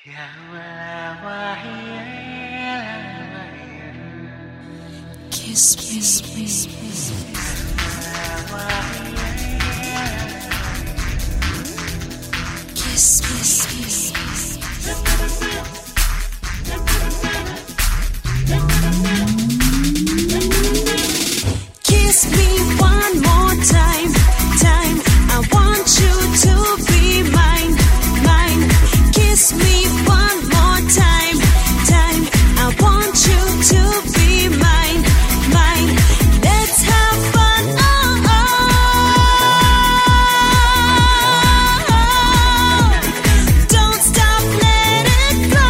Kiss me, kiss me. Kiss me one more time. I want you to be mine. Kiss me one more time. I want you to be mine. Let's have fun. Don't stop, let it go.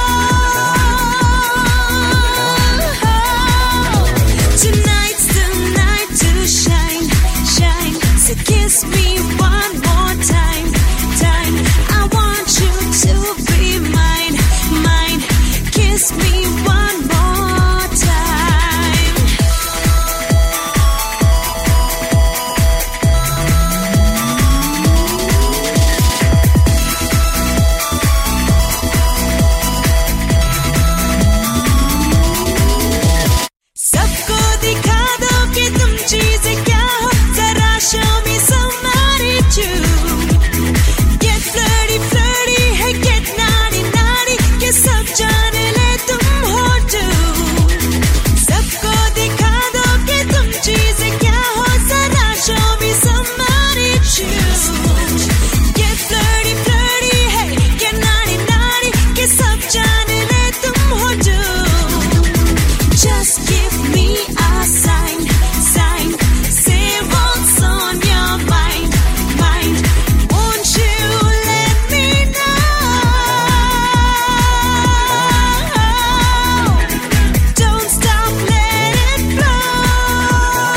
Tonight's the night to shine. So kiss me one more time. I want you to be mine. Kiss me one more time. सबको दिखा दो कि तुम चीज़ें क्या हो, जरा show me some attitude. Get flirty, hey get naughty, कि सब जाने ले तुम हो do. सबको दिखा दो कि तुम चीज़ें क्या हो, जरा show me some attitude. Get flirty, hey get naughty, कि सब जाने ले तुम हो do. Just give me a sign. Say what's on your mind. Won't you let me know? Don't stop, let it flow.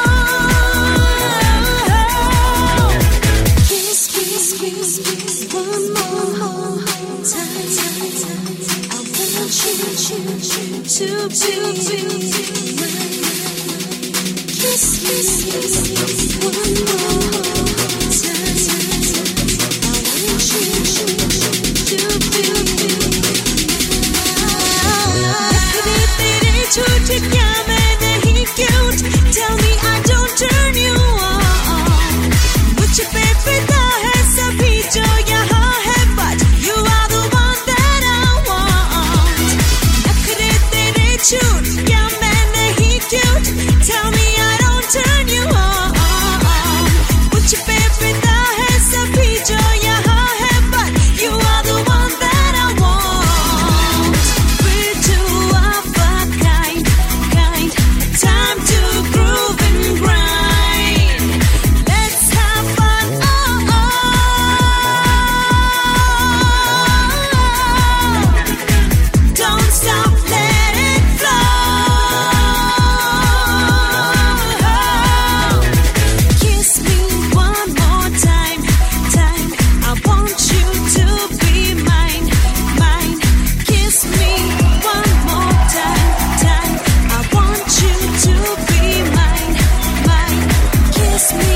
Kiss me one more time. I want you to be mine. Kiss me one more time. I want you to be mine. तेरे झूठ क्या मैं नहीं cute? Tell me I don't turn you on. मुझ पे फिदा है सभी जो यहाँ है, but you are the one that I want. नखरे तेरे झूठ क्या मैं नहीं cute? Tell me I don't turn you on. मुझ पे फिदा है सभी जो यहाँ है, but you are the one that I want. We're two of a kind. Time to groove and grind. Let's have fun. Don't stop, let it flow. Kiss me one more time. I want you to be mine. Kiss me one more time. I want you to be mine. Kiss me